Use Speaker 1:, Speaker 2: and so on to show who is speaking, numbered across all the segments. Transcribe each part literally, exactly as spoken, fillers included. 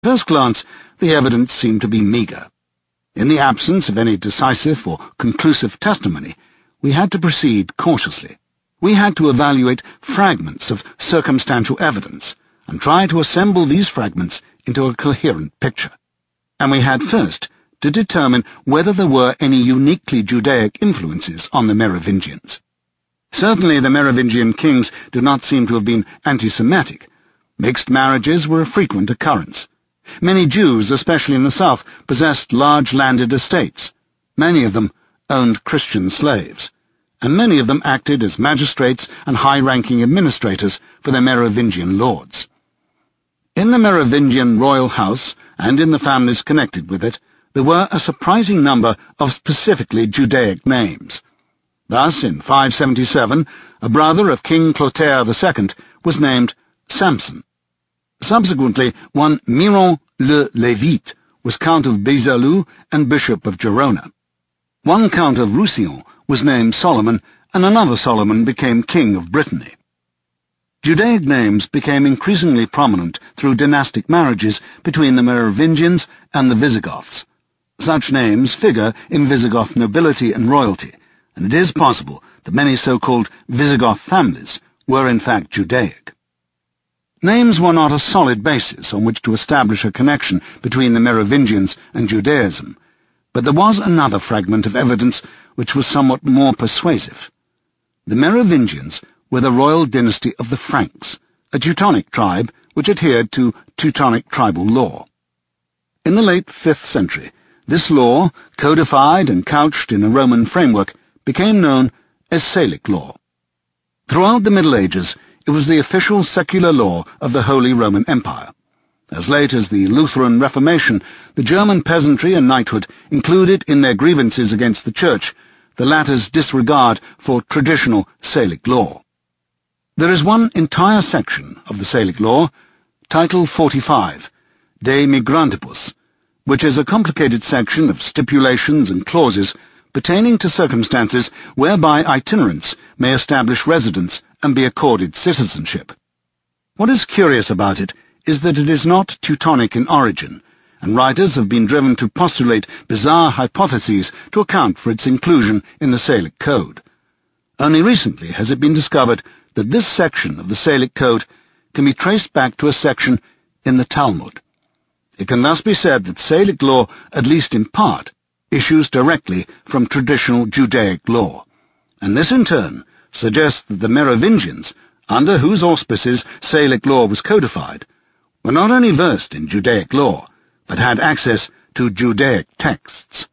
Speaker 1: At first glance, the evidence seemed to be meagre. In the absence of any decisive or conclusive testimony, we had to proceed cautiously. We had to evaluate fragments of circumstantial evidence and try to assemble these fragments into a coherent picture. And we had first to determine whether there were any uniquely Judaic influences on the Merovingians. Certainly the Merovingian kings do not seem to have been anti-Semitic. Mixed marriages were a frequent occurrence. Many Jews, especially in the south, possessed large landed estates. Many of them owned Christian slaves, and many of them acted as magistrates and high-ranking administrators for their Merovingian lords. In the Merovingian royal house, and in the families connected with it, there were a surprising number of specifically Judaic names. Thus, in five seventy-seven, a brother of King Clotaire the Second was named Samson. Subsequently, one Miron le Lévite was Count of Besalú and Bishop of Gerona. One Count of Roussillon was named Solomon, and another Solomon became King of Brittany. Judaic names became increasingly prominent through dynastic marriages between the Merovingians and the Visigoths. Such names figure in Visigoth nobility and royalty, and it is possible that many so-called Visigoth families were in fact Judaic. Names were not a solid basis on which to establish a connection between the Merovingians and Judaism, but there was another fragment of evidence which was somewhat more persuasive. The Merovingians were the royal dynasty of the Franks, a Teutonic tribe which adhered to Teutonic tribal law. In the late fifth century, this law, codified and couched in a Roman framework, became known as Salic law. Throughout the Middle Ages, it was the official secular law of the Holy Roman Empire. As late as the Lutheran Reformation, the German peasantry and knighthood included in their grievances against the Church the latter's disregard for traditional Salic law. There is one entire section of the Salic law, Title forty-five, De Migrantibus, which is a complicated section of stipulations and clauses pertaining to circumstances whereby itinerants may establish residence and be accorded citizenship. What is curious about it is that it is not Teutonic in origin, and writers have been driven to postulate bizarre hypotheses to account for its inclusion in the Salic Code. Only recently has it been discovered that this section of the Salic Code can be traced back to a section in the Talmud. It can thus be said that Salic law, at least in part, issues directly from traditional Judaic law, and this in turn suggests that the Merovingians, under whose auspices Salic law was codified, were not only versed in Judaic law, but had access to Judaic texts.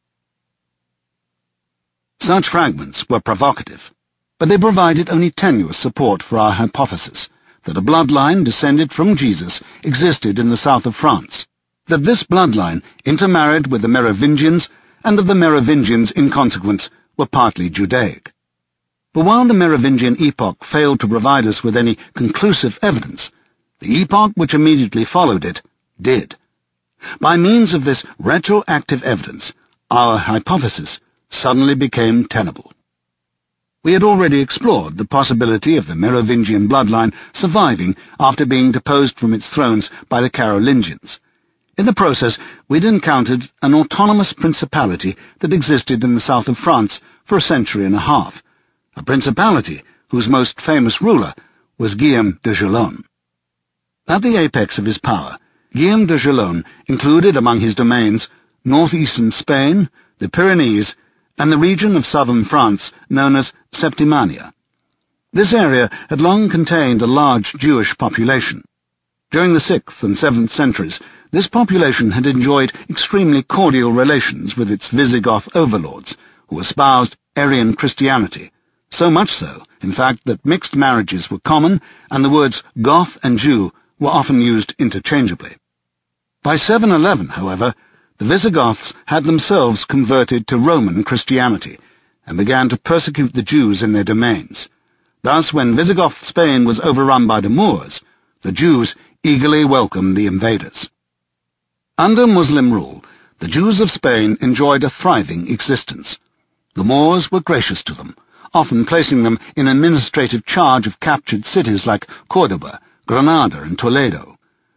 Speaker 1: Such fragments were provocative, but they provided only tenuous support for our hypothesis that a bloodline descended from Jesus existed in the south of France, that this bloodline intermarried with the Merovingians, and that the Merovingians, in consequence, were partly Judaic. But while the Merovingian epoch failed to provide us with any conclusive evidence, the epoch which immediately followed it did. By means of this retroactive evidence, our hypothesis suddenly became tenable. We had already explored the possibility of the Merovingian bloodline surviving after being deposed from its thrones by the Carolingians. In the process, we'd encountered an autonomous principality that existed in the south of France for a century and a half, a principality whose most famous ruler was Guillaume de Gelon. At the apex of his power, Guillaume de Gelon included among his domains northeastern Spain, the Pyrenees, and the region of southern France known as Septimania. This area had long contained a large Jewish population. During the sixth and seventh centuries, this population had enjoyed extremely cordial relations with its Visigoth overlords, who espoused Arian Christianity, so much so, in fact, that mixed marriages were common, and the words Goth and Jew were often used interchangeably. By seven eleven, however, the Visigoths had themselves converted to Roman Christianity, and began to persecute the Jews in their domains. Thus, when Visigoth Spain was overrun by the Moors, the Jews eagerly welcomed the invaders. Under Muslim rule, the Jews of Spain enjoyed a thriving existence. The Moors were gracious to them, often placing them in administrative charge of captured cities like Córdoba, Granada, and Toledo.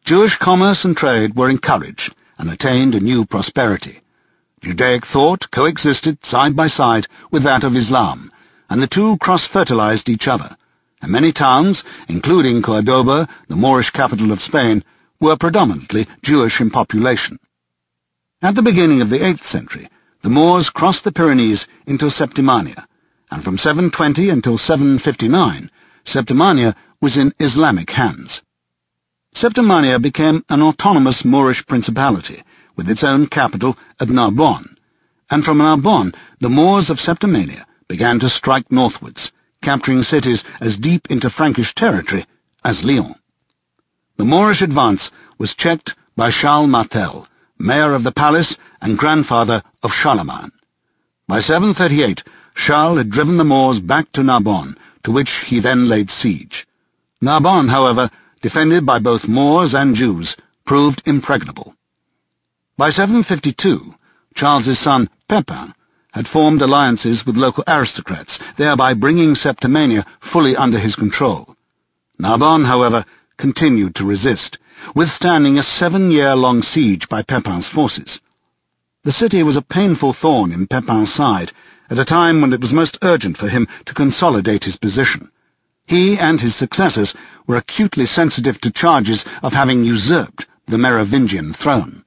Speaker 1: Jewish commerce and trade were encouraged and attained a new prosperity. Judaic thought coexisted side by side with that of Islam, and the two cross-fertilized each other, and many towns, including Cordoba, the Moorish capital of Spain, were predominantly Jewish in population. At the beginning of the eighth century, the Moors crossed the Pyrenees into Septimania, and from seven twenty until seven fifty-nine, Septimania was in Islamic hands. Septimania became an autonomous Moorish principality, with its own capital at Narbonne, and from Narbonne the Moors of Septimania began to strike northwards, capturing cities as deep into Frankish territory as Lyon. The Moorish advance was checked by Charles Martel, mayor of the palace and grandfather of Charlemagne. By seven thirty-eight, Charles had driven the Moors back to Narbonne, to which he then laid siege. Narbonne, however, defended by both Moors and Jews, proved impregnable. By seven fifty-two, Charles's son, Pepin, had formed alliances with local aristocrats, thereby bringing Septimania fully under his control. Narbonne, however, continued to resist, withstanding a seven-year-long siege by Pepin's forces. The city was a painful thorn in Pepin's side, at a time when it was most urgent for him to consolidate his position. He and his successors were acutely sensitive to charges of having usurped the Merovingian throne.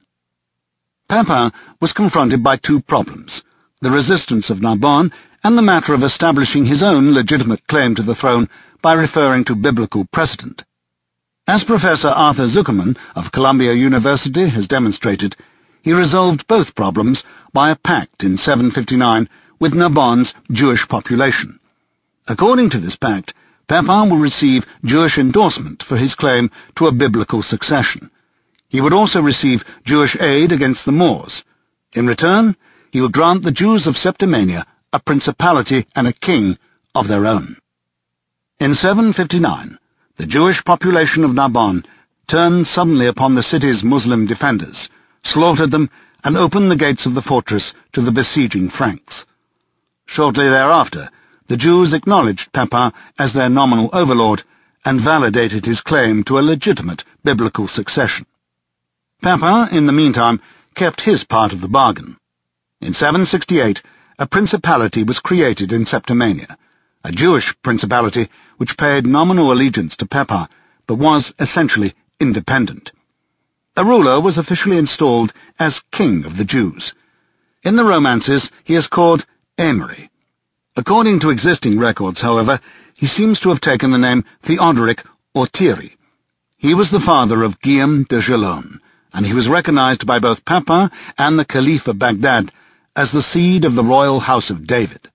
Speaker 1: Pepin was confronted by two problems: the resistance of Narbonne and the matter of establishing his own legitimate claim to the throne by referring to biblical precedent. As Professor Arthur Zuckerman of Columbia University has demonstrated, he resolved both problems by a pact in seven fifty-nine with Narbonne's Jewish population. According to this pact, Pepin will receive Jewish endorsement for his claim to a biblical succession. He would also receive Jewish aid against the Moors. In return, he would grant the Jews of Septimania a principality and a king of their own. In seven fifty-nine, the Jewish population of Narbonne turned suddenly upon the city's Muslim defenders, slaughtered them, and opened the gates of the fortress to the besieging Franks. Shortly thereafter, the Jews acknowledged Pepin as their nominal overlord and validated his claim to a legitimate biblical succession. Pepin, in the meantime, kept his part of the bargain. In seven sixty-eight, a principality was created in Septimania, a Jewish principality which paid nominal allegiance to Pepin, but was essentially independent. A ruler was officially installed as King of the Jews. In the romances, he is called Aimery. According to existing records, however, he seems to have taken the name Theodoric or Thierry. He was the father of Guillaume de Gelone, and he was recognized by both Pepin and the Caliph of Baghdad as the seed of the royal house of David.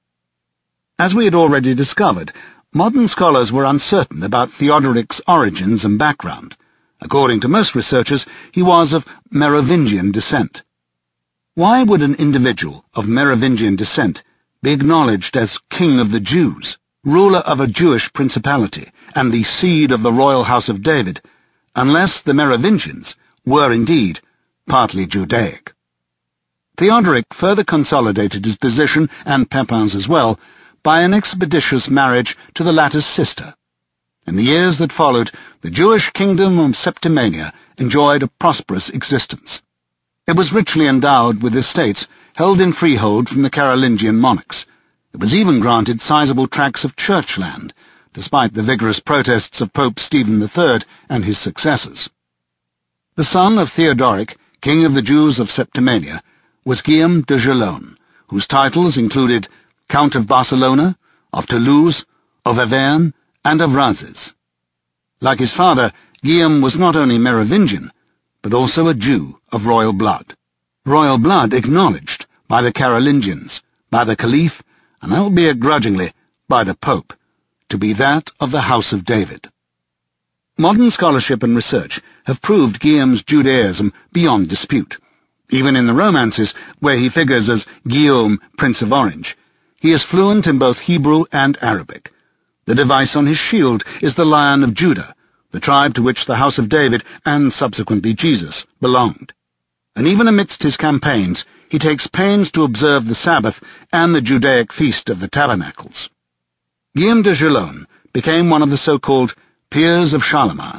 Speaker 1: As we had already discovered, modern scholars were uncertain about Theodoric's origins and background. According to most researchers, he was of Merovingian descent. Why would an individual of Merovingian descent be acknowledged as King of the Jews, ruler of a Jewish principality, and the seed of the royal house of David, unless the Merovingians were indeed partly Judaic? Theodoric further consolidated his position, and Pepin's as well, by an expeditious marriage to the latter's sister. In the years that followed, the Jewish kingdom of Septimania enjoyed a prosperous existence. It was richly endowed with estates held in freehold from the Carolingian monarchs. It was even granted sizable tracts of church land, despite the vigorous protests of Pope Stephen the Third and his successors. The son of Theodoric, king of the Jews of Septimania, was Guillaume de Gelone, whose titles included Count of Barcelona, of Toulouse, of Auvergne, and of Razes. Like his father, Guillaume was not only Merovingian, but also a Jew of royal blood. Royal blood acknowledged by the Carolingians, by the Caliph, and albeit grudgingly, by the Pope, to be that of the House of David. Modern scholarship and research have proved Guillaume's Judaism beyond dispute. Even in the romances, where he figures as Guillaume, Prince of Orange, he is fluent in both Hebrew and Arabic. The device on his shield is the Lion of Judah, the tribe to which the House of David, and subsequently Jesus, belonged. And even amidst his campaigns, he takes pains to observe the Sabbath and the Judaic Feast of the Tabernacles. Guillaume de Gelone became one of the so-called peers of Charlemagne,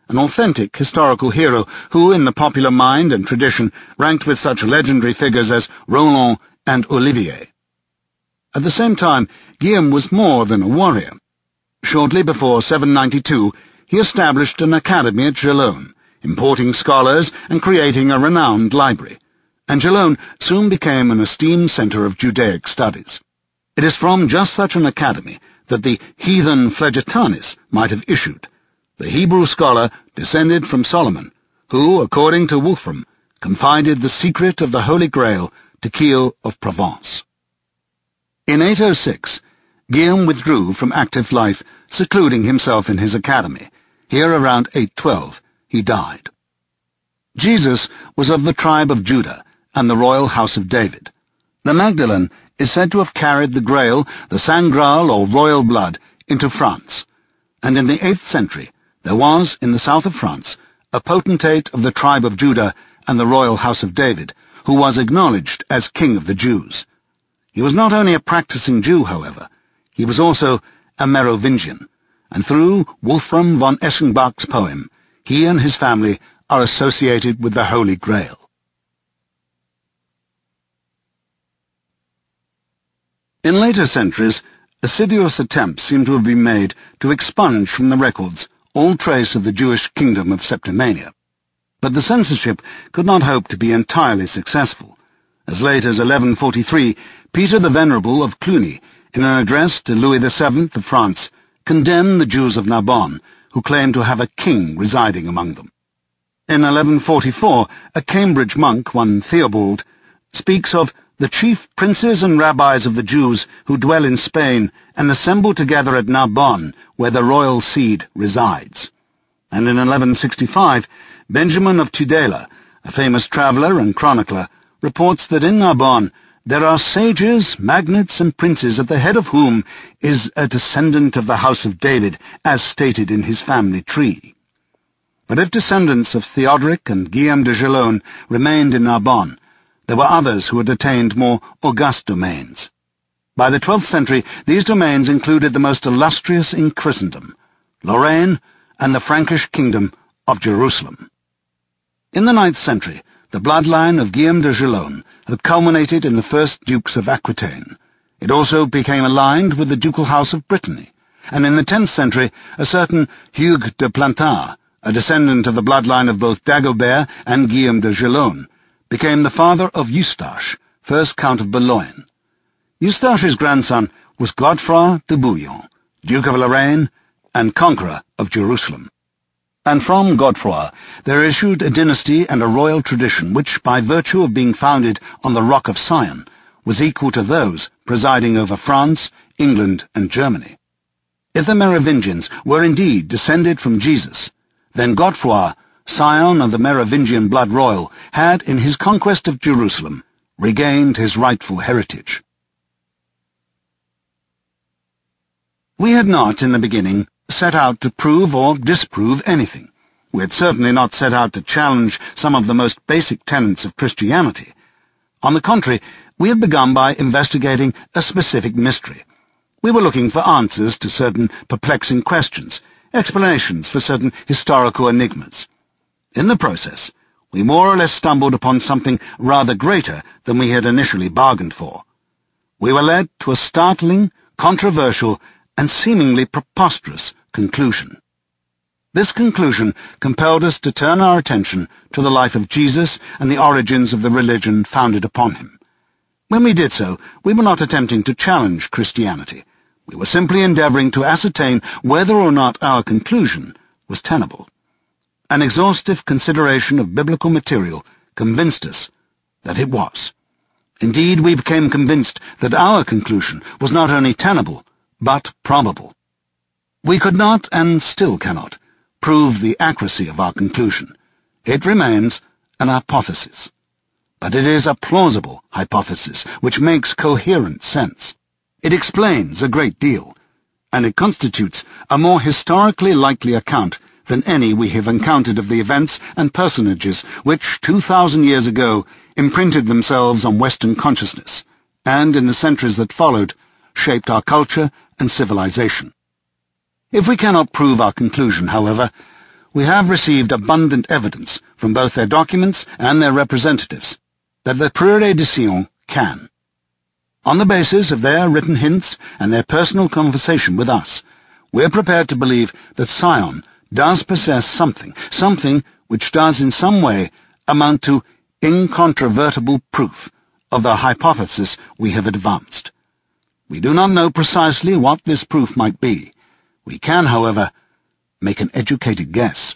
Speaker 1: an authentic historical hero who, in the popular mind and tradition, ranked with such legendary figures as Roland and Olivier. At the same time, Guillaume was more than a warrior. Shortly before seven ninety-two, he established an academy at Gellone, importing scholars and creating a renowned library, and Gellone soon became an esteemed centre of Judaic studies. It is from just such an academy that the heathen Flegetanis might have issued, the Hebrew scholar descended from Solomon, who, according to Wolfram, confided the secret of the Holy Grail to Keel of Provence. In eight oh six, Guillaume withdrew from active life, secluding himself in his academy. Here, around eight twelve, he died. Jesus was of the tribe of Judah and the royal house of David. The Magdalene is said to have carried the Grail, the Saint Graal or royal blood, into France, and in the eighth century there was, in the south of France, a potentate of the tribe of Judah and the royal house of David, who was acknowledged as king of the Jews. He was not only a practicing Jew, however, he was also a Merovingian, and through Wolfram von Eschenbach's poem, he and his family are associated with the Holy Grail. In later centuries, assiduous attempts seem to have been made to expunge from the records all trace of the Jewish kingdom of Septimania. But the censorship could not hope to be entirely successful. As late as eleven forty-three, Peter the Venerable of Cluny, in an address to Louis the Seventh of France, condemned the Jews of Narbonne, who claimed to have a king residing among them. In eleven forty-four, a Cambridge monk, one Theobald, speaks of the chief princes and rabbis of the Jews who dwell in Spain and assemble together at Narbonne, where the royal seed resides. And in eleven sixty-five, Benjamin of Tudela, a famous traveller and chronicler, reports that in Narbonne there are sages, magnates, and princes, at the head of whom is a descendant of the house of David, as stated in his family tree. But if descendants of Theodoric and Guillaume de Gellone remained in Narbonne, there were others who had attained more august domains. By the twelfth century, these domains included the most illustrious in Christendom, Lorraine and the Frankish kingdom of Jerusalem. In the ninth century, the bloodline of Guillaume de Gellone had culminated in the first dukes of Aquitaine. It also became aligned with the ducal house of Brittany, and in the tenth century, a certain Hugues de Plantard, a descendant of the bloodline of both Dagobert and Guillaume de Gellone, became the father of Eustache, first Count of Boulogne. Eustache's grandson was Godefroy de Bouillon, Duke of Lorraine and Conqueror of Jerusalem. And from Godefroy there issued a dynasty and a royal tradition which, by virtue of being founded on the Rock of Sion, was equal to those presiding over France, England, and Germany. If the Merovingians were indeed descended from Jesus, then Godefroy, scion of the Merovingian blood royal, had, in his conquest of Jerusalem, regained his rightful heritage. We had not, in the beginning, set out to prove or disprove anything. We had certainly not set out to challenge some of the most basic tenets of Christianity. On the contrary, we had begun by investigating a specific mystery. We were looking for answers to certain perplexing questions, explanations for certain historical enigmas. In the process, we more or less stumbled upon something rather greater than we had initially bargained for. We were led to a startling, controversial, and seemingly preposterous conclusion. This conclusion compelled us to turn our attention to the life of Jesus and the origins of the religion founded upon him. When we did so, we were not attempting to challenge Christianity. We were simply endeavoring to ascertain whether or not our conclusion was tenable. An exhaustive consideration of biblical material convinced us that it was. Indeed, we became convinced that our conclusion was not only tenable, but probable. We could not, and still cannot, prove the accuracy of our conclusion. It remains an hypothesis. But it is a plausible hypothesis which makes coherent sense. It explains a great deal, and it constitutes a more historically likely account than any we have encountered of the events and personages which, two thousand years ago, imprinted themselves on Western consciousness, and, in the centuries that followed, shaped our culture and civilization. If we cannot prove our conclusion, however, we have received abundant evidence from both their documents and their representatives that the Prieuré de Sion can. On the basis of their written hints and their personal conversation with us, we are prepared to believe that Sion does possess something, something which does in some way amount to incontrovertible proof of the hypothesis we have advanced. We do not know precisely what this proof might be. We can, however, make an educated guess.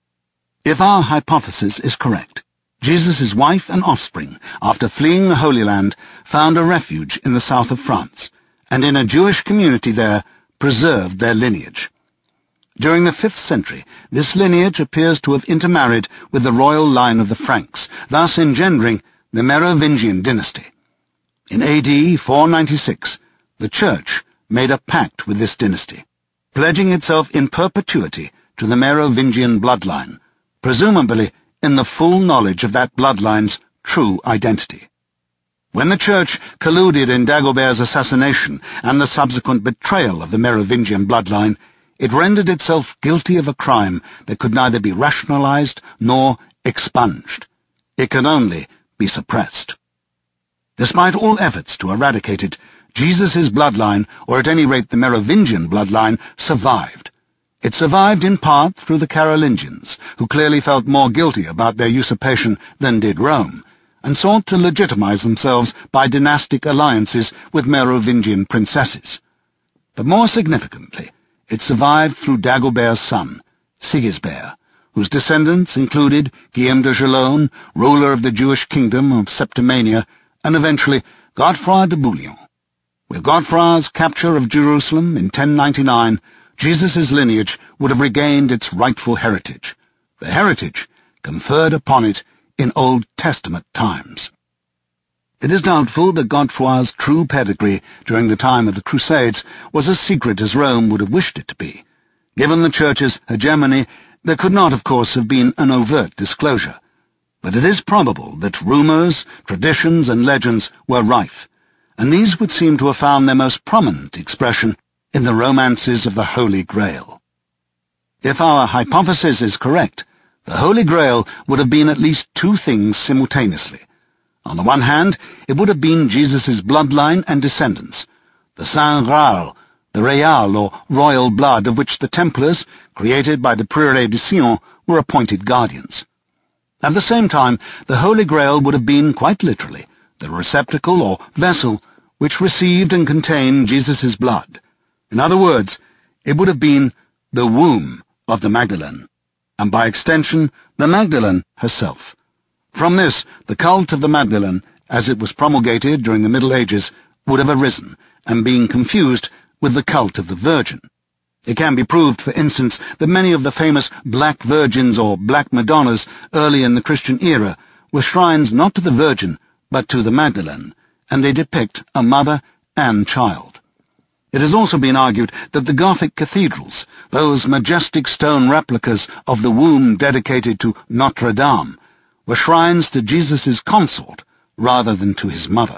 Speaker 1: If our hypothesis is correct, Jesus' wife and offspring, after fleeing the Holy Land, found a refuge in the south of France, and in a Jewish community there preserved their lineage. During the fifth century, this lineage appears to have intermarried with the royal line of the Franks, thus engendering the Merovingian dynasty. In A D four ninety-six, the Church made a pact with this dynasty, pledging itself in perpetuity to the Merovingian bloodline, presumably in the full knowledge of that bloodline's true identity. When the Church colluded in Dagobert's assassination and the subsequent betrayal of the Merovingian bloodline, it rendered itself guilty of a crime that could neither be rationalized nor expunged. It could only be suppressed. Despite all efforts to eradicate it, Jesus' bloodline, or at any rate the Merovingian bloodline, survived. It survived in part through the Carolingians, who clearly felt more guilty about their usurpation than did Rome, and sought to legitimize themselves by dynastic alliances with Merovingian princesses. But more significantly, it survived through Dagobert's son, Sigisbert, whose descendants included Guillaume de Gelone, ruler of the Jewish kingdom of Septimania, and eventually Godefroy de Bouillon. With Godefroy's capture of Jerusalem in ten ninety-nine, Jesus' lineage would have regained its rightful heritage, the heritage conferred upon it in Old Testament times. It is doubtful that Godefroy's true pedigree during the time of the Crusades was as secret as Rome would have wished it to be. Given the Church's hegemony, there could not, of course, have been an overt disclosure. But it is probable that rumors, traditions, and legends were rife, and these would seem to have found their most prominent expression in the romances of the Holy Grail. If our hypothesis is correct, the Holy Grail would have been at least two things simultaneously. On the one hand, it would have been Jesus' bloodline and descendants, the Saint Graal, the Real or royal blood of which the Templars, created by the Prieuré de Sion, were appointed guardians. At the same time, the Holy Grail would have been, quite literally, the receptacle or vessel which received and contained Jesus' blood. In other words, it would have been the womb of the Magdalene, and by extension, the Magdalene herself. From this, the cult of the Magdalene, as it was promulgated during the Middle Ages, would have arisen, and been confused with the cult of the Virgin. It can be proved, for instance, that many of the famous Black Virgins or Black Madonnas early in the Christian era were shrines not to the Virgin, but to the Magdalene, and they depict a mother and child. It has also been argued that the Gothic cathedrals, those majestic stone replicas of the womb dedicated to Notre Dame, were shrines to Jesus' consort rather than to his mother.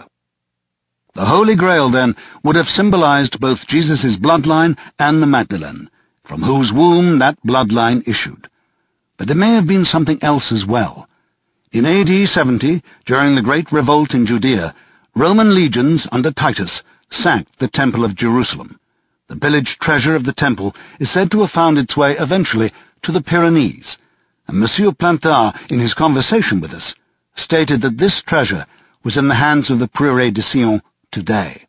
Speaker 1: The Holy Grail, then, would have symbolized both Jesus' bloodline and the Magdalene, from whose womb that bloodline issued. But there may have been something else as well. In A D seventy, during the Great Revolt in Judea, Roman legions under Titus sacked the Temple of Jerusalem. The pillaged treasure of the temple is said to have found its way eventually to the Pyrenees, and Monsieur Plantard, in his conversation with us, stated that this treasure was in the hands of the Prieuré de Sion today.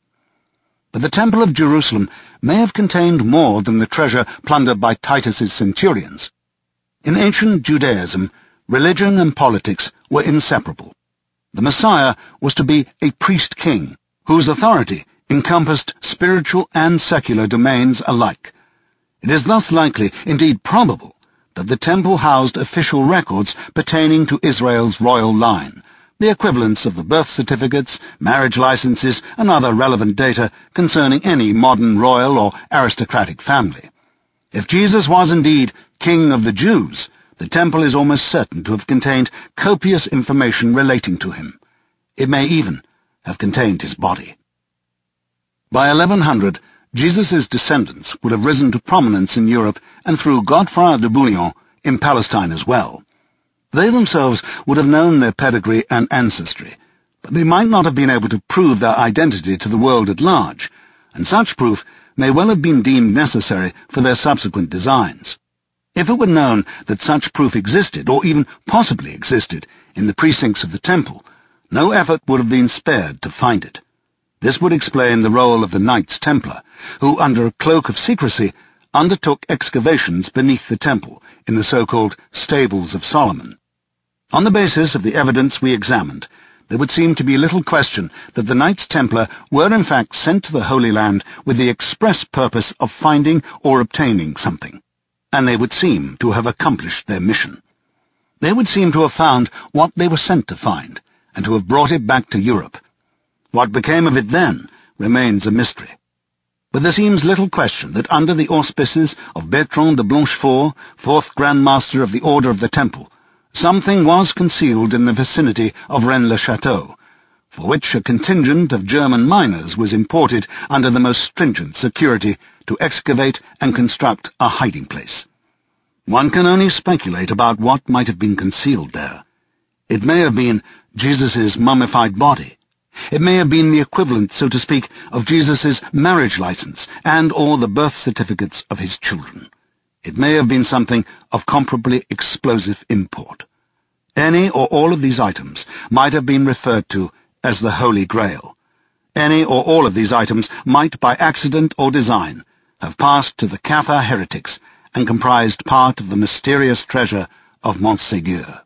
Speaker 1: But the Temple of Jerusalem may have contained more than the treasure plundered by Titus's centurions. In ancient Judaism, religion and politics were inseparable. The Messiah was to be a priest-king, whose authority encompassed spiritual and secular domains alike. It is thus likely, indeed probable, that the temple housed official records pertaining to Israel's royal line, the equivalents of the birth certificates, marriage licenses, and other relevant data concerning any modern royal or aristocratic family. If Jesus was indeed King of the Jews, the temple is almost certain to have contained copious information relating to him. It may even have contained his body. By eleven hundred, Jesus' descendants would have risen to prominence in Europe, and through Godefroy de Bouillon, in Palestine as well. They themselves would have known their pedigree and ancestry, but they might not have been able to prove their identity to the world at large, and such proof may well have been deemed necessary for their subsequent designs. If it were known that such proof existed, or even possibly existed, in the precincts of the temple, no effort would have been spared to find it. This would explain the role of the Knights Templar, who, under a cloak of secrecy, undertook excavations beneath the temple in the so-called Stables of Solomon. On the basis of the evidence we examined, there would seem to be little question that the Knights Templar were in fact sent to the Holy Land with the express purpose of finding or obtaining something, and they would seem to have accomplished their mission. They would seem to have found what they were sent to find, and to have brought it back to Europe. What became of it then remains a mystery. But there seems little question that under the auspices of Bertrand de Blanchefort, fourth Grand Master of the Order of the Temple, something was concealed in the vicinity of Rennes-le-Château, for which a contingent of German miners was imported under the most stringent security to excavate and construct a hiding place. One can only speculate about what might have been concealed there. It may have been Jesus' mummified body. It may have been the equivalent, so to speak, of Jesus' marriage license and or the birth certificates of his children. It may have been something of comparably explosive import. Any or all of these items might have been referred to as the Holy Grail. Any or all of these items might, by accident or design, have passed to the Cathar heretics and comprised part of the mysterious treasure of Montségur.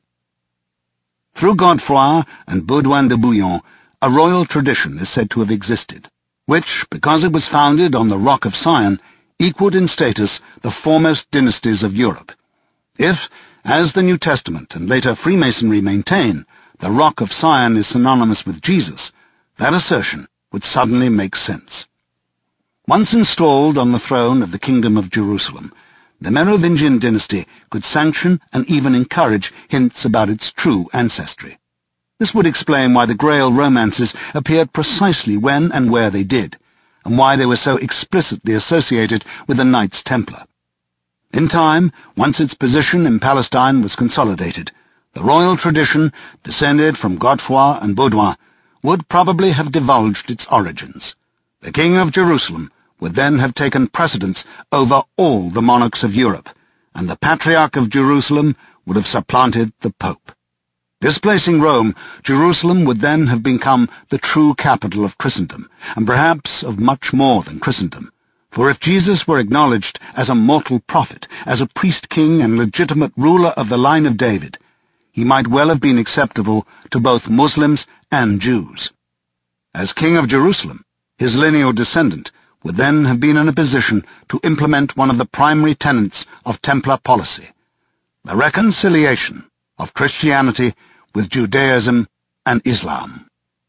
Speaker 1: Through Godefroy and Baudouin de Bouillon, a royal tradition is said to have existed, which, because it was founded on the Rock of Sion, equaled in status the foremost dynasties of Europe. If, as the New Testament and later Freemasonry maintain, the Rock of Sion is synonymous with Jesus, that assertion would suddenly make sense. Once installed on the throne of the Kingdom of Jerusalem, the Merovingian dynasty could sanction and even encourage hints about its true ancestry. This would explain why the Grail romances appeared precisely when and where they did, and why they were so explicitly associated with the Knights Templar. In time, once its position in Palestine was consolidated, the royal tradition, descended from Godefroy and Baudouin, would probably have divulged its origins. The King of Jerusalem would then have taken precedence over all the monarchs of Europe, and the Patriarch of Jerusalem would have supplanted the Pope. Displacing Rome, Jerusalem would then have become the true capital of Christendom, and perhaps of much more than Christendom. For if Jesus were acknowledged as a mortal prophet, as a priest-king and legitimate ruler of the line of David, he might well have been acceptable to both Muslims and Jews. As King of Jerusalem, his lineal descendant would then have been in a position to implement one of the primary tenets of Templar policy, the reconciliation of Christianity with Judaism and Islam.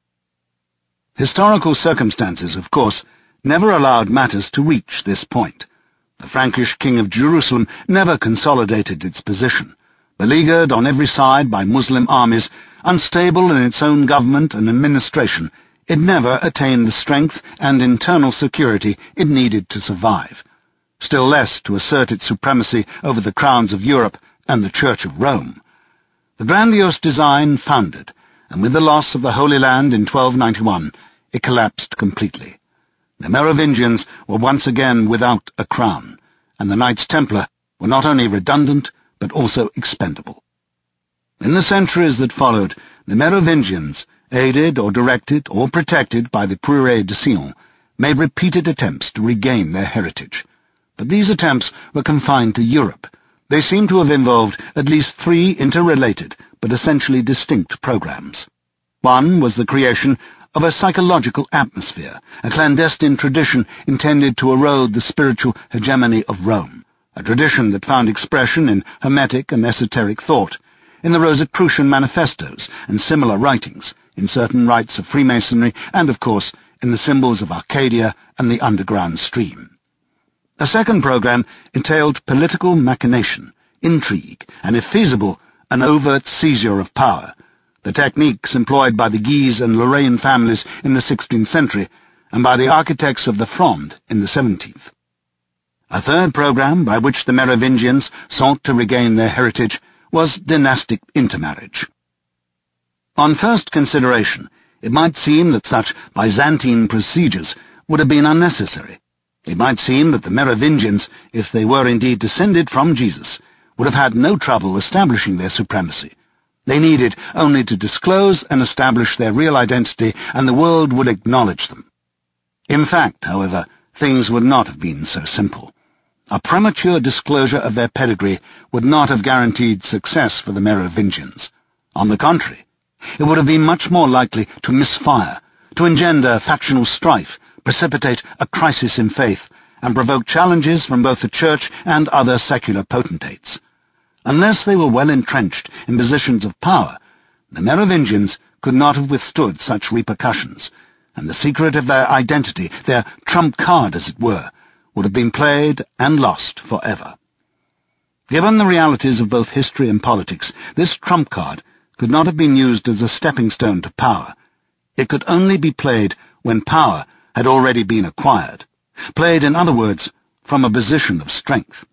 Speaker 1: Historical circumstances, of course, never allowed matters to reach this point. The Frankish King of Jerusalem never consolidated its position. Beleaguered on every side by Muslim armies, unstable in its own government and administration, it never attained the strength and internal security it needed to survive, still less to assert its supremacy over the crowns of Europe and the Church of Rome. The grandiose design foundered, and with the loss of the Holy Land in twelve ninety-one, it collapsed completely. The Merovingians were once again without a crown, and the Knights Templar were not only redundant, but also expendable. In the centuries that followed, the Merovingians, aided or directed or protected by the Purée de Sion, made repeated attempts to regain their heritage. But these attempts were confined to Europe. They seem to have involved at least three interrelated but essentially distinct programs. One was the creation of a psychological atmosphere, a clandestine tradition intended to erode the spiritual hegemony of Rome, a tradition that found expression in Hermetic and esoteric thought, in the Rosicrucian manifestos and similar writings, in certain rites of Freemasonry, and, of course, in the symbols of Arcadia and the underground stream. A second program entailed political machination, intrigue, and, if feasible, an overt seizure of power, the techniques employed by the Guise and Lorraine families in the sixteenth century and by the architects of the Fronde in the seventeenth. A third program by which the Merovingians sought to regain their heritage was dynastic intermarriage. On first consideration, it might seem that such Byzantine procedures would have been unnecessary. It might seem that the Merovingians, if they were indeed descended from Jesus, would have had no trouble establishing their supremacy. They needed only to disclose and establish their real identity, and the world would acknowledge them. In fact, however, things would not have been so simple. A premature disclosure of their pedigree would not have guaranteed success for the Merovingians. On the contrary, it would have been much more likely to misfire, to engender factional strife, precipitate a crisis in faith, and provoke challenges from both the Church and other secular potentates. Unless they were well entrenched in positions of power, the Merovingians could not have withstood such repercussions, and the secret of their identity, their trump card as it were, would have been played and lost forever. Given the realities of both history and politics, this trump card could not have been used as a stepping stone to power. It could only be played when power had already been acquired, played, in other words, from a position of strength.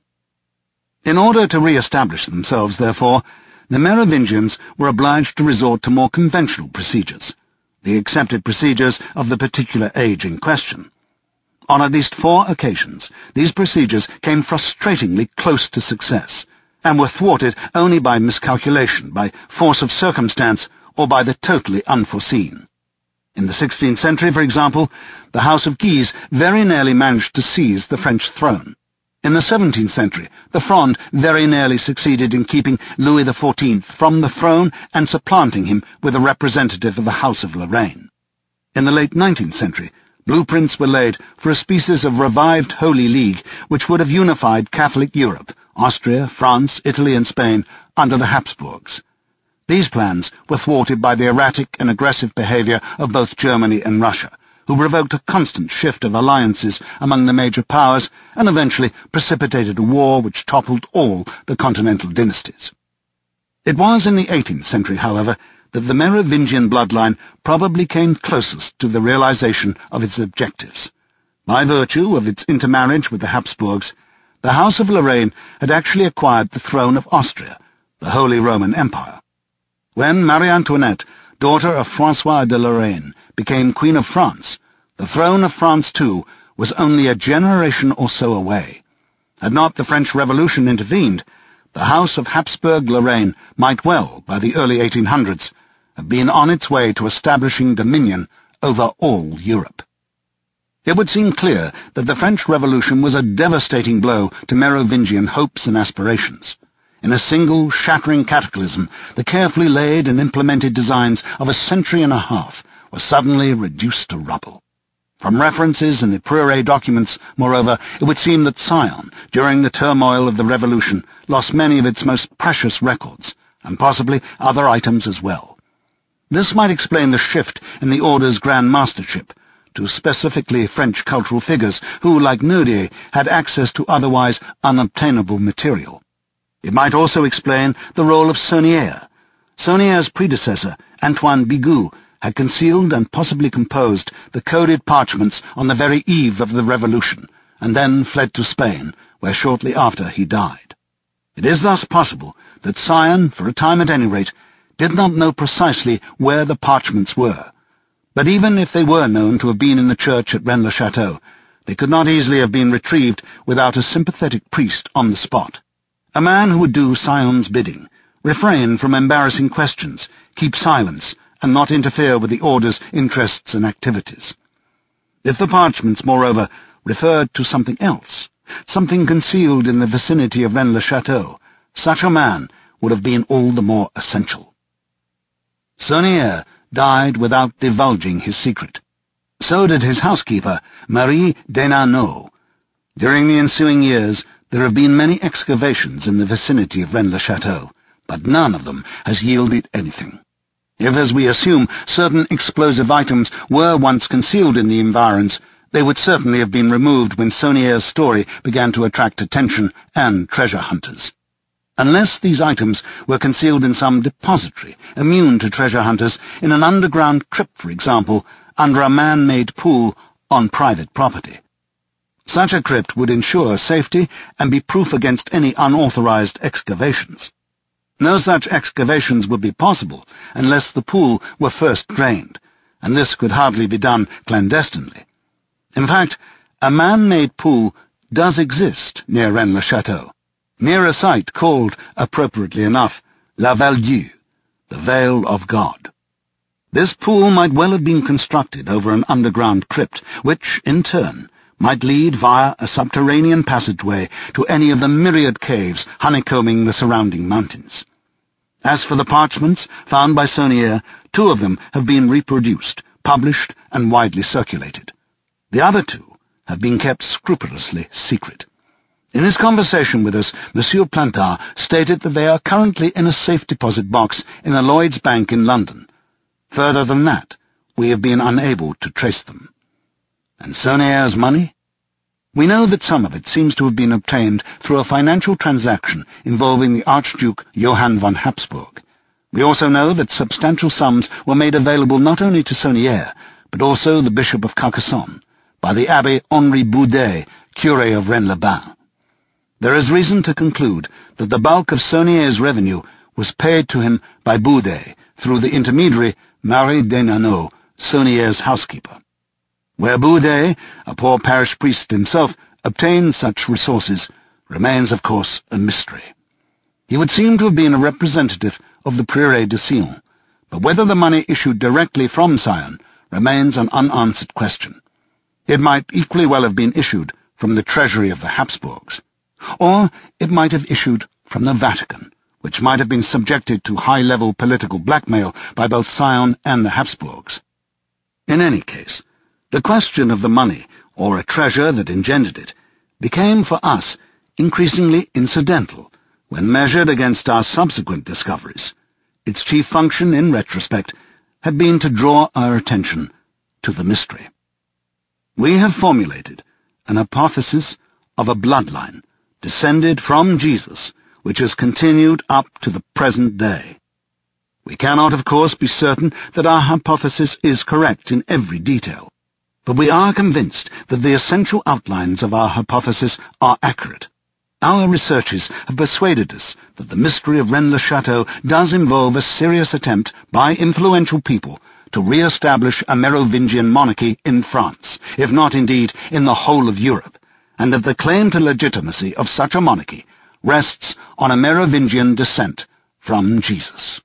Speaker 1: In order to re-establish themselves, therefore, the Merovingians were obliged to resort to more conventional procedures, the accepted procedures of the particular age in question. On at least four occasions, these procedures came frustratingly close to success, and were thwarted only by miscalculation, by force of circumstance, or by the totally unforeseen. In the sixteenth century, for example, the House of Guise very nearly managed to seize the French throne. In the seventeenth century, the Fronde very nearly succeeded in keeping Louis the Fourteenth from the throne and supplanting him with a representative of the House of Lorraine. In the late nineteenth century, blueprints were laid for a species of revived Holy League which would have unified Catholic Europe, Austria, France, Italy, and Spain, under the Habsburgs. These plans were thwarted by the erratic and aggressive behavior of both Germany and Russia, who provoked a constant shift of alliances among the major powers and eventually precipitated a war which toppled all the continental dynasties. It was in the eighteenth century, however, that the Merovingian bloodline probably came closest to the realization of its objectives. By virtue of its intermarriage with the Habsburgs, the House of Lorraine had actually acquired the throne of Austria, the Holy Roman Empire. When Marie Antoinette, daughter of François de Lorraine, became Queen of France, the throne of France, too, was only a generation or so away. Had not the French Revolution intervened, the House of Habsburg-Lorraine might well, by the early eighteen hundreds, have been on its way to establishing dominion over all Europe. It would seem clear that the French Revolution was a devastating blow to Merovingian hopes and aspirations. In a single, shattering cataclysm, the carefully laid and implemented designs of a century and a half were suddenly reduced to rubble. From references in the Preuret documents, moreover, it would seem that Sion, during the turmoil of the Revolution, lost many of its most precious records, and possibly other items as well. This might explain the shift in the Order's Grand Mastership to specifically French cultural figures who, like Nodier, had access to otherwise unobtainable material. It might also explain the role of Saunière. Saunière's predecessor, Antoine Bigot, had concealed and possibly composed the coded parchments on the very eve of the Revolution, and then fled to Spain, where shortly after he died. It is thus possible that Sion, for a time at any rate, did not know precisely where the parchments were. But even if they were known to have been in the church at Rennes-le-Château, they could not easily have been retrieved without a sympathetic priest on the spot. A man who would do Sion's bidding, refrain from embarrassing questions, keep silence, and not interfere with the Order's interests and activities. If the parchments, moreover, referred to something else, something concealed in the vicinity of Rennes-le-Château, such a man would have been all the more essential. Saunière died without divulging his secret. So did his housekeeper, Marie Denarnaud. During the ensuing years, there have been many excavations in the vicinity of Rennes-le-Château, but none of them has yielded anything. If, as we assume, certain explosive items were once concealed in the environs, they would certainly have been removed when Saunière's story began to attract attention and treasure hunters. Unless these items were concealed in some depository, immune to treasure hunters, in an underground crypt, for example, under a man-made pool on private property. Such a crypt would ensure safety and be proof against any unauthorized excavations. No such excavations would be possible unless the pool were first drained, and this could hardly be done clandestinely. In fact, a man-made pool does exist near Rennes-le-Château, near a site called, appropriately enough, La Val-Dieu, the Vale of God. This pool might well have been constructed over an underground crypt, which, in turn, might lead via a subterranean passageway to any of the myriad caves honeycombing the surrounding mountains. As for the parchments found by Saunière, two of them have been reproduced, published, and widely circulated. The other two have been kept scrupulously secret. In his conversation with us, Monsieur Plantard stated that they are currently in a safe deposit box in a Lloyd's Bank in London. Further than that, we have been unable to trace them. And Saunière's money? We know that some of it seems to have been obtained through a financial transaction involving the Archduke Johann von Habsburg. We also know that substantial sums were made available not only to Saunière, but also the Bishop of Carcassonne, by the Abbé Henri Boudet, curé of Rennes-le-Bain. There is reason to conclude that the bulk of Saunière's revenue was paid to him by Boudet through the intermediary Marie Desnanneau, Saunière's housekeeper. Where Boudet, a poor parish priest himself, obtained such resources remains, of course, a mystery. He would seem to have been a representative of the Prieuré de Sion, but whether the money issued directly from Sion remains an unanswered question. It might equally well have been issued from the treasury of the Habsburgs, or it might have issued from the Vatican, which might have been subjected to high-level political blackmail by both Sion and the Habsburgs. In any case, the question of the money, or a treasure that engendered it, became for us increasingly incidental when measured against our subsequent discoveries. Its chief function, in retrospect, had been to draw our attention to the mystery. We have formulated an hypothesis of a bloodline descended from Jesus, which has continued up to the present day. We cannot, of course, be certain that our hypothesis is correct in every detail, but we are convinced that the essential outlines of our hypothesis are accurate. Our researches have persuaded us that the mystery of Rennes-le-Château does involve a serious attempt by influential people to re-establish a Merovingian monarchy in France, if not indeed in the whole of Europe, and that the claim to legitimacy of such a monarchy rests on a Merovingian descent from Jesus.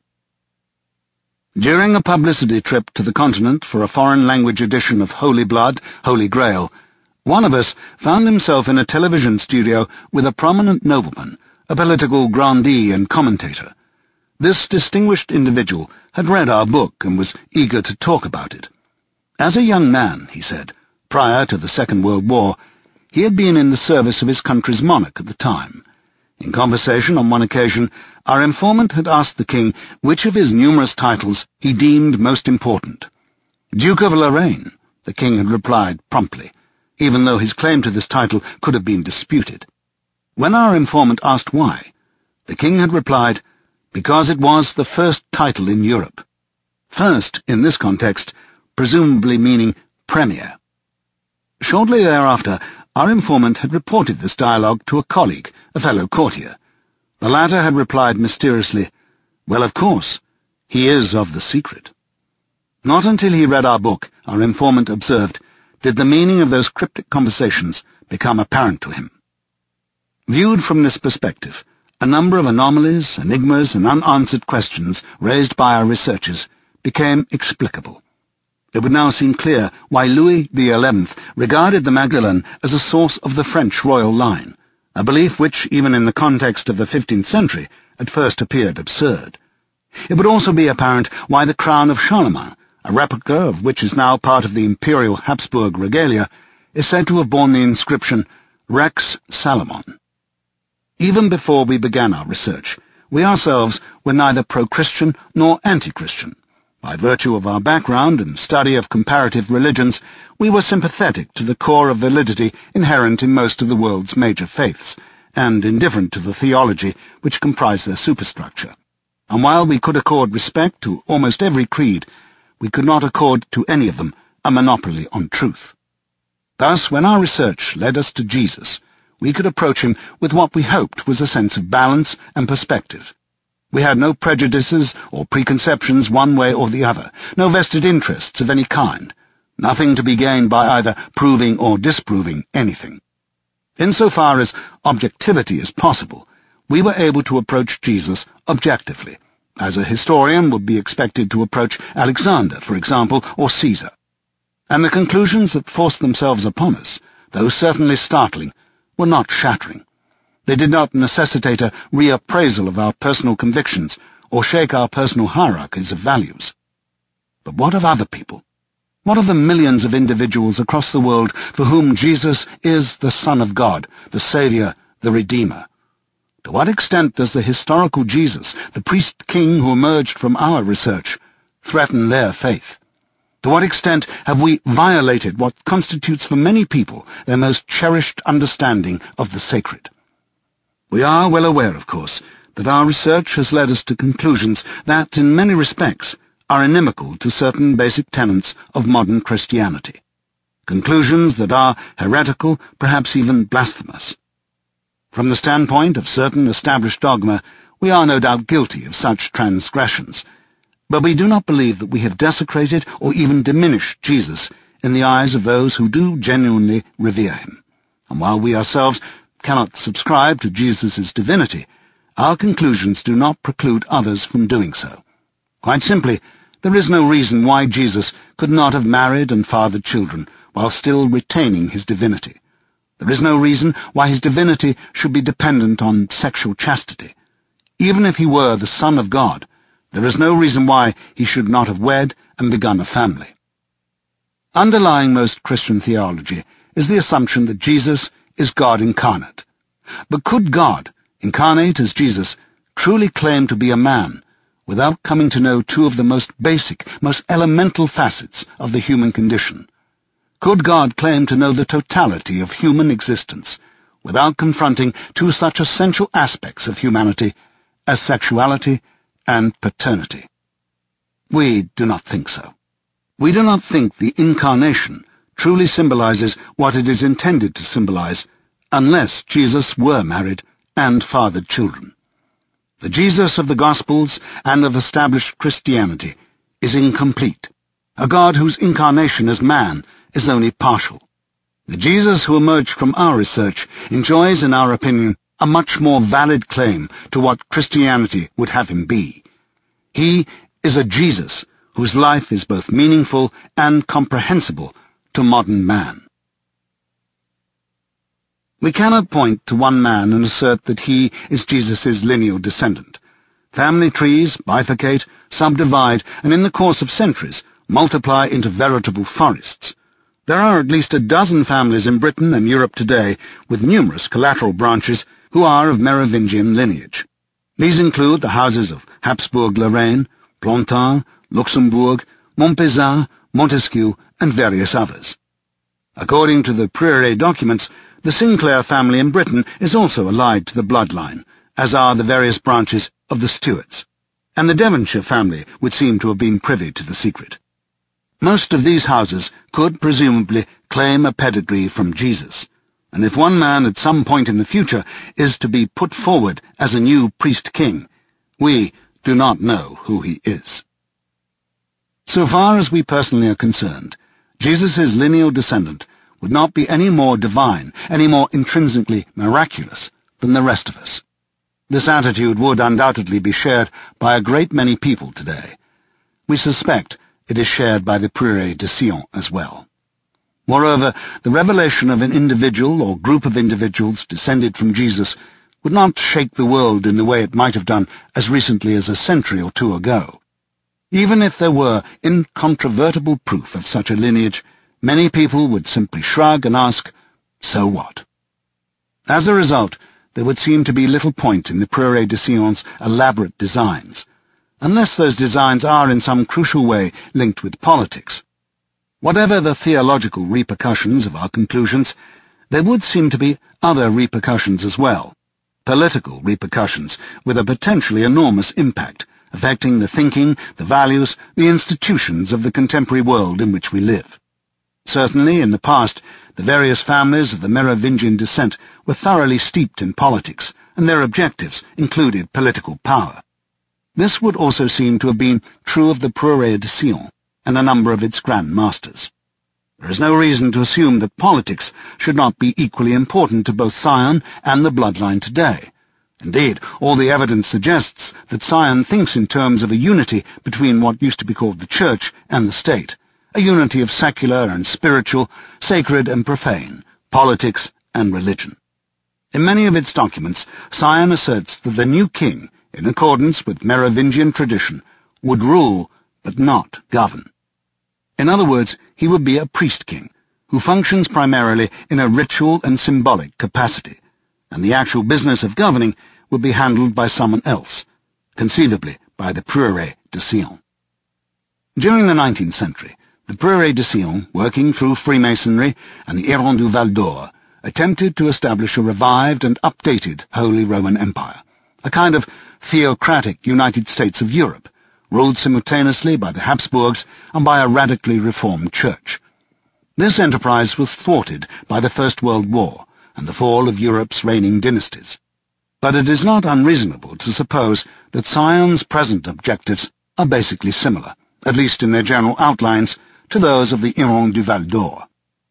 Speaker 1: During a publicity trip to the continent for a foreign-language edition of Holy Blood, Holy Grail, one of us found himself in a television studio with a prominent nobleman, a political grandee and commentator. This distinguished individual had read our book and was eager to talk about it. As a young man, he said, prior to the Second World War, he had been in the service of his country's monarch at the time. In conversation on one occasion, our informant had asked the king which of his numerous titles he deemed most important. Duke of Lorraine, the king had replied promptly, even though his claim to this title could have been disputed. When our informant asked why, the king had replied, because it was the first title in Europe. First, in this context, presumably meaning premier. Shortly thereafter, our informant had reported this dialogue to a colleague, a fellow courtier. The latter had replied mysteriously, well, of course, he is of the secret. Not until he read our book, our informant observed, did the meaning of those cryptic conversations become apparent to him. Viewed from this perspective, a number of anomalies, enigmas, and unanswered questions raised by our researchers became explicable. It would now seem clear why Louis the Eleventh regarded the Magdalen as a source of the French royal line, a belief which, even in the context of the fifteenth century, at first appeared absurd. It would also be apparent why the crown of Charlemagne, a replica of which is now part of the imperial Habsburg regalia, is said to have borne the inscription Rex Salomon. Even before we began our research, we ourselves were neither pro-Christian nor anti-Christian. By virtue of our background and study of comparative religions, we were sympathetic to the core of validity inherent in most of the world's major faiths, and indifferent to the theology which comprised their superstructure. And while we could accord respect to almost every creed, we could not accord to any of them a monopoly on truth. Thus, when our research led us to Jesus, we could approach him with what we hoped was a sense of balance and perspective. We had no prejudices or preconceptions one way or the other, no vested interests of any kind, nothing to be gained by either proving or disproving anything. Insofar as objectivity is possible, we were able to approach Jesus objectively, as a historian would be expected to approach Alexander, for example, or Caesar. And the conclusions that forced themselves upon us, though certainly startling, were not shattering. They did not necessitate a reappraisal of our personal convictions or shake our personal hierarchies of values. But what of other people? What of the millions of individuals across the world for whom Jesus is the Son of God, the Saviour, the Redeemer? To what extent does the historical Jesus, the priest-king who emerged from our research, threaten their faith? To what extent have we violated what constitutes for many people their most cherished understanding of the sacred? We are well aware, of course, that our research has led us to conclusions that, in many respects, are inimical to certain basic tenets of modern Christianity. Conclusions that are heretical, perhaps even blasphemous. From the standpoint of certain established dogma, we are no doubt guilty of such transgressions, but we do not believe that we have desecrated or even diminished Jesus in the eyes of those who do genuinely revere him. And while we ourselves cannot subscribe to Jesus' divinity, our conclusions do not preclude others from doing so. Quite simply, there is no reason why Jesus could not have married and fathered children while still retaining his divinity. There is no reason why his divinity should be dependent on sexual chastity. Even if he were the Son of God, there is no reason why he should not have wed and begun a family. Underlying most Christian theology is the assumption that Jesus is God incarnate. But could God, incarnate as Jesus, truly claim to be a man without coming to know two of the most basic, most elemental facets of the human condition? Could God claim to know the totality of human existence without confronting two such essential aspects of humanity as sexuality and paternity? We do not think so. We do not think the Incarnation truly symbolizes what it is intended to symbolize, unless Jesus were married and fathered children. The Jesus of the Gospels and of established Christianity is incomplete, a God whose incarnation as man is only partial. The Jesus who emerged from our research enjoys, in our opinion, a much more valid claim to what Christianity would have him be. He is a Jesus whose life is both meaningful and comprehensible to modern man. We cannot point to one man and assert that he is Jesus' lineal descendant. Family trees bifurcate, subdivide, and in the course of centuries multiply into veritable forests. There are at least a dozen families in Britain and Europe today, with numerous collateral branches, who are of Merovingian lineage. These include the houses of Habsburg-Lorraine, Plantin, Luxembourg, Montpezat, Montesquieu, and various others. According to the Prieuré documents, the Sinclair family in Britain is also allied to the bloodline, as are the various branches of the Stuarts, and the Devonshire family would seem to have been privy to the secret. Most of these houses could presumably claim a pedigree from Jesus, and if one man at some point in the future is to be put forward as a new priest-king, we do not know who he is. So far as we personally are concerned, Jesus' lineal descendant would not be any more divine, any more intrinsically miraculous than the rest of us. This attitude would undoubtedly be shared by a great many people today. We suspect it is shared by the Prieuré de Sion as well. Moreover, the revelation of an individual or group of individuals descended from Jesus would not shake the world in the way it might have done as recently as a century or two ago. Even if there were incontrovertible proof of such a lineage, many people would simply shrug and ask, so what? As a result, there would seem to be little point in the Prieuré de Sion's elaborate designs, unless those designs are in some crucial way linked with politics. Whatever the theological repercussions of our conclusions, there would seem to be other repercussions as well, political repercussions with a potentially enormous impact, affecting the thinking, the values, the institutions of the contemporary world in which we live. Certainly, in the past, the various families of the Merovingian descent were thoroughly steeped in politics, and their objectives included political power. This would also seem to have been true of the Prieuré de Sion and a number of its Grand Masters. There is no reason to assume that politics should not be equally important to both Sion and the bloodline today. Indeed, all the evidence suggests that Sion thinks in terms of a unity between what used to be called the Church and the State, a unity of secular and spiritual, sacred and profane, politics and religion. In many of its documents, Sion asserts that the new king, in accordance with Merovingian tradition, would rule but not govern. In other words, he would be a priest-king, who functions primarily in a ritual and symbolic capacity, and the actual business of governing would be handled by someone else, conceivably by the Prieuré de Sion. During the nineteenth century, the Prieuré de Sion, working through Freemasonry and the Hérond du Val d'Or, attempted to establish a revived and updated Holy Roman Empire, a kind of theocratic United States of Europe, ruled simultaneously by the Habsburgs and by a radically reformed church. This enterprise was thwarted by the First World War and the fall of Europe's reigning dynasties. But it is not unreasonable to suppose that Sion's present objectives are basically similar, at least in their general outlines, to those of the Hérond du Val d'Or.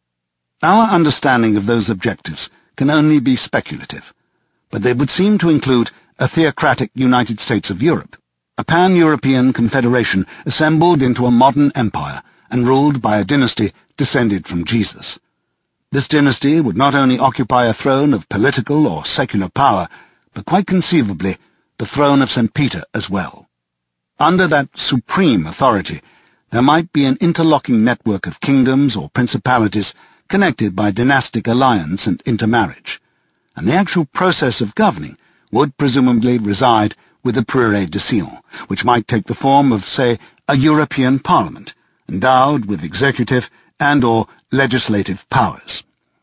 Speaker 1: Our understanding of those objectives can only be speculative, but they would seem to include a theocratic United States of Europe, a pan-European confederation assembled into a modern empire and ruled by a dynasty descended from Jesus. This dynasty would not only occupy a throne of political or secular power, but quite conceivably the throne of Saint Peter as well. Under that supreme authority, there might be an interlocking network of kingdoms or principalities connected by dynastic alliance and intermarriage, and the actual process of governing would presumably reside with the Prieuré de Sion, which might take the form of, say, a European Parliament, endowed with executive and or legislative powers.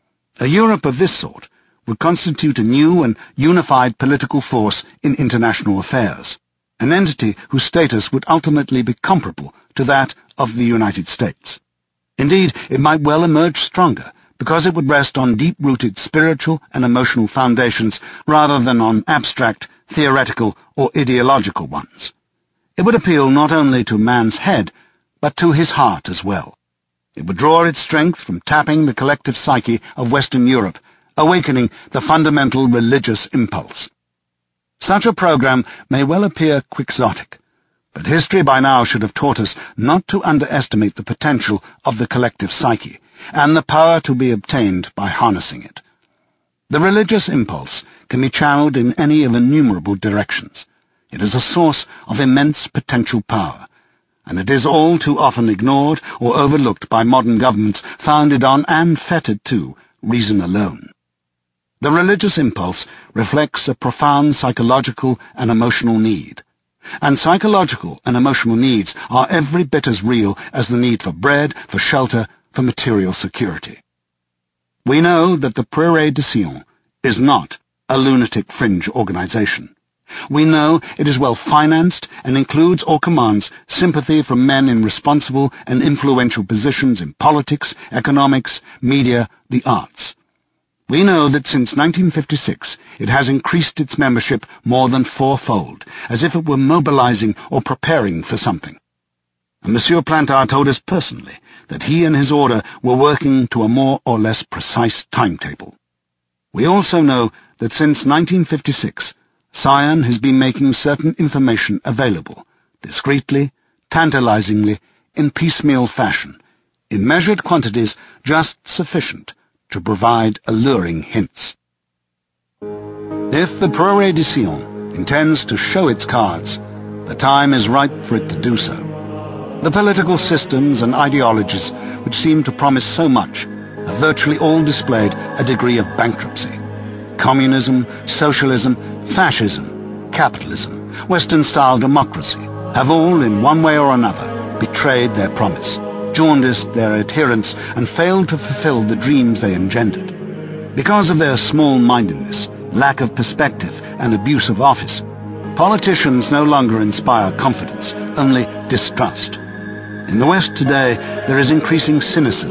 Speaker 1: A Europe of this sort would constitute a new and unified political force in international affairs, an entity whose status would ultimately be comparable to that of the United States. Indeed, it might well emerge stronger, because it would rest on deep-rooted spiritual and emotional foundations rather than on abstract, theoretical or ideological ones. It would appeal not only to man's head, but to his heart as well. It would draw its strength from tapping the collective psyche of Western Europe, awakening the fundamental religious impulse. Such a program may well appear quixotic, but history by now should have taught us not to underestimate the potential of the collective psyche, and the power to be obtained by harnessing it. The religious impulse can be channeled in any of innumerable directions. It is a source of immense potential power, and it is all too often ignored or overlooked by modern governments founded on and fettered to reason alone. The religious impulse reflects a profound psychological and emotional need, and psychological and emotional needs are every bit as real as the need for bread, for shelter, for material security. We know that the Prieuré de Sion is not a lunatic fringe organization. We know it is well financed and includes or commands sympathy from men in responsible and influential positions in politics, economics, media, the arts. We know that since nineteen fifty-six it has increased its membership more than fourfold, as if it were mobilizing or preparing for something. And Monsieur Plantard told us personally that he and his order were working to a more or less precise timetable. We also know that since nineteen fifty-six, Sion has been making certain information available, discreetly, tantalizingly, in piecemeal fashion, in measured quantities just sufficient to provide alluring hints. If the Prieuré de Sion intends to show its cards, the time is ripe for it to do so. The political systems and ideologies which seem to promise so much have virtually all displayed a degree of bankruptcy. Communism, socialism, fascism, capitalism, Western-style democracy have all, in one way or another, betrayed their promise, jaundiced their adherents, and failed to fulfill the dreams they engendered. Because of their small-mindedness, lack of perspective, and abuse of office, politicians no longer inspire confidence, only distrust. In the West today, there is increasing cynicism,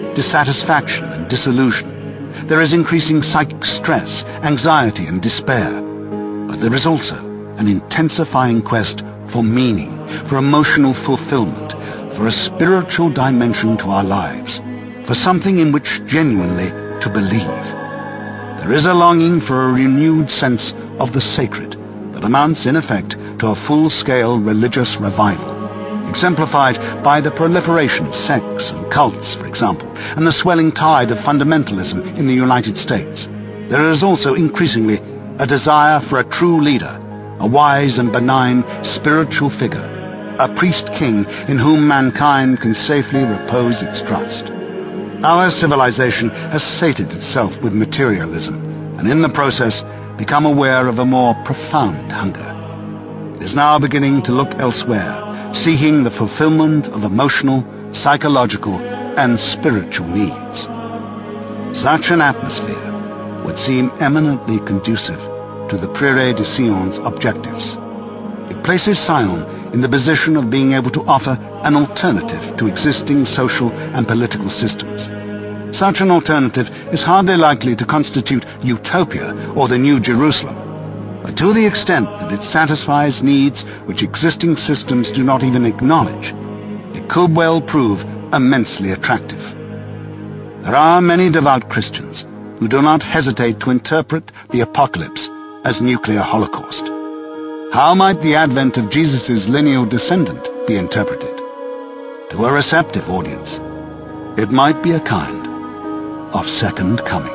Speaker 1: dissatisfaction and disillusion. There is increasing psychic stress, anxiety and despair. But there is also an intensifying quest for meaning, for emotional fulfillment, for a spiritual dimension to our lives, for something in which genuinely to believe. There is a longing for a renewed sense of the sacred that amounts in effect to a full-scale religious revival, exemplified by the proliferation of sects and cults, for example, and the swelling tide of fundamentalism in the United States. There is also increasingly a desire for a true leader, a wise and benign spiritual figure, a priest-king in whom mankind can safely repose its trust. Our civilization has sated itself with materialism, and in the process become aware of a more profound hunger. It is now beginning to look elsewhere, seeking the fulfillment of emotional, psychological, and spiritual needs. Such an atmosphere would seem eminently conducive to the Prairie de Sion's objectives. It places Sion in the position of being able to offer an alternative to existing social and political systems. Such an alternative is hardly likely to constitute utopia or the New Jerusalem, but to the extent that it satisfies needs which existing systems do not even acknowledge, it could well prove immensely attractive. There are many devout Christians who do not hesitate to interpret the apocalypse as nuclear holocaust. How might the advent of Jesus' lineal descendant be interpreted? To a receptive audience, it might be a kind of second coming.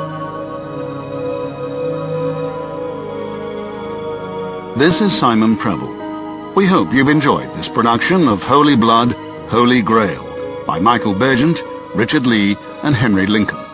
Speaker 1: This is Simon Preble. We hope you've enjoyed this production of Holy Blood, Holy Grail by Michael Bergent, Richard Lee, and Henry Lincoln.